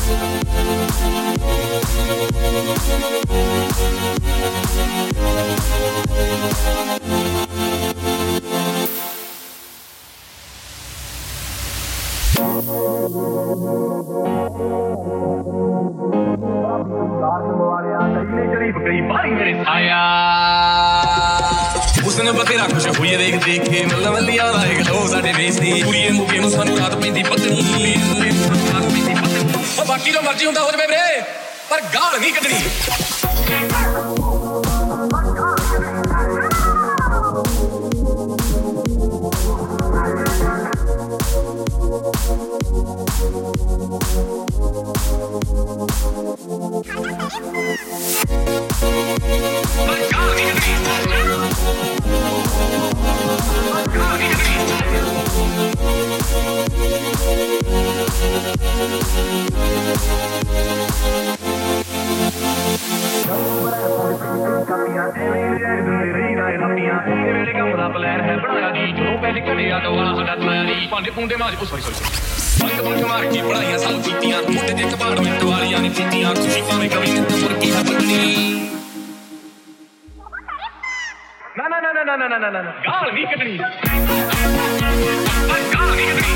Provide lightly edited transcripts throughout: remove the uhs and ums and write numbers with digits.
उसने बतेरा खुश हुई देख देख के मल्ला मल्लिया दा एक लो साडे बेसदी पूरी मुके नु सानू रात पैंदी पत्नी ओ बाकी जो मर्जी हुंदा हो जवे वीरे पर गाल नहीं कढनी ਭਾਂਡੇ ਪੁੰਡੇ ਮਾਰ ਉਹ ਸੌਰੀ ਬੰਦ ਬੰਦ ਮਾਰ ਕੇ ਪੜਾਈਆਂ ਸਾਲ ਕੀਤੀਆਂ ਮੁੰਡੇ ਦੇ ਕਪਾਰਟਮੈਂਟ ਵਾਲੀਆਂ ਨਹੀਂ ਕੀਤੀਆਂ ਤੁਸੀਂ ਭਾਵੇਂ ਕਵੀ ਨੇ ਤੁਰ ਕੀ ਹੱਬਣੀ ਨਾ ਨਾ ਨਾ ਨਾ ਨਾ ਨਾ ਨਾ ਨਾ ਗਾਲ ਨਹੀਂ ਕੱਢਣੀ ਗਾਲ ਨਹੀਂ ਕੱਢਣੀ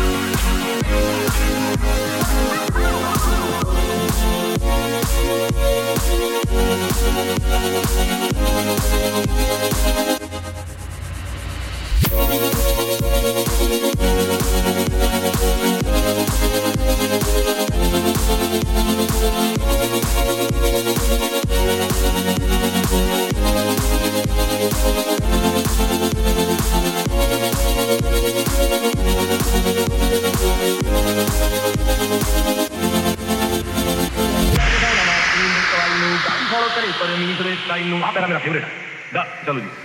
मेरा फेवरेट दा चलो जी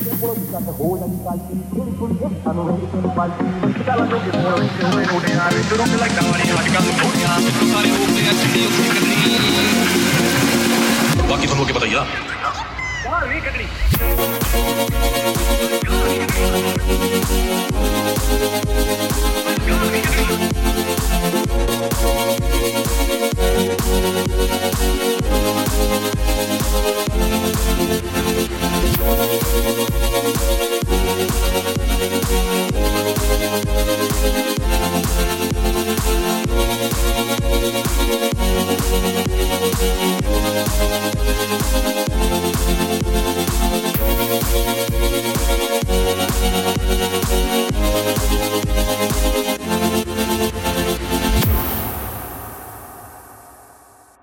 बाकी तुम लोग बताइए नहीं